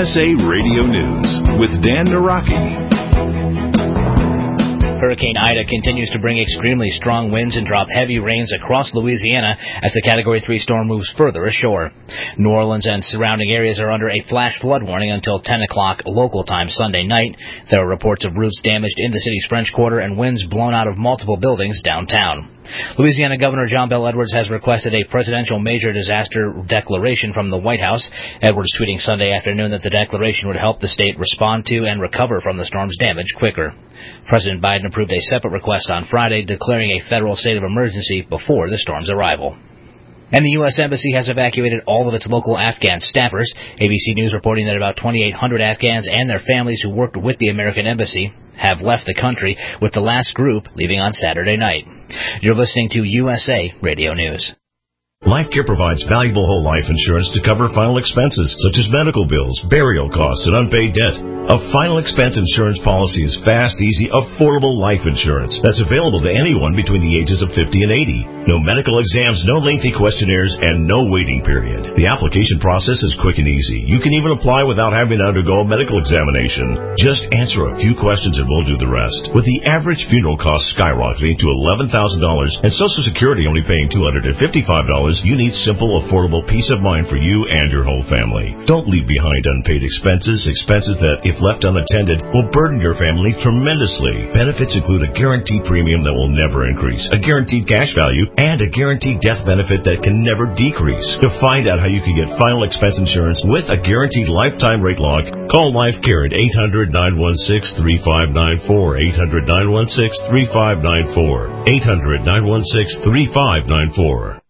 USA Radio News with Dan Naraki. Hurricane Ida continues to bring extremely strong winds and drop heavy rains across Louisiana as the Category 3 storm moves further ashore. New Orleans and surrounding areas are under a flash flood warning until 10 o'clock local time Sunday night. There are reports of roofs damaged in the city's French Quarter and winds blown out of multiple buildings downtown. Louisiana Governor John Bel Edwards has requested a presidential major disaster declaration from the White House. Edwards tweeting Sunday afternoon that the declaration would help the state respond to and recover from the storm's damage quicker. President Biden approved a separate request on Friday declaring a federal state of emergency before the storm's arrival. And the U.S. Embassy has evacuated all of its local Afghan staffers. ABC News reporting that about 2,800 Afghans and their families who worked with the American Embassy have left the country, with the last group leaving on Saturday night. You're listening to USA Radio News. LifeCare provides valuable whole life insurance to cover final expenses, such as medical bills, burial costs, and unpaid debt. A final expense insurance policy is fast, easy, affordable life insurance that's available to anyone between the ages of 50 and 80. No medical exams, no lengthy questionnaires, and no waiting period. The application process is quick and easy. You can even apply without having to undergo a medical examination. Just answer a few questions and we'll do the rest. With the average funeral cost skyrocketing to $11,000 and Social Security only paying $255, you need simple, affordable peace of mind for you and your whole family. Don't leave behind unpaid expenses that, if left unattended, will burden your family tremendously. Benefits include a guaranteed premium that will never increase, a guaranteed cash value, and a guaranteed death benefit that can never decrease. To find out how you can get final expense insurance with a guaranteed lifetime rate lock, call LifeCare at 800-916-3594, 800-916-3594, 800-916-3594.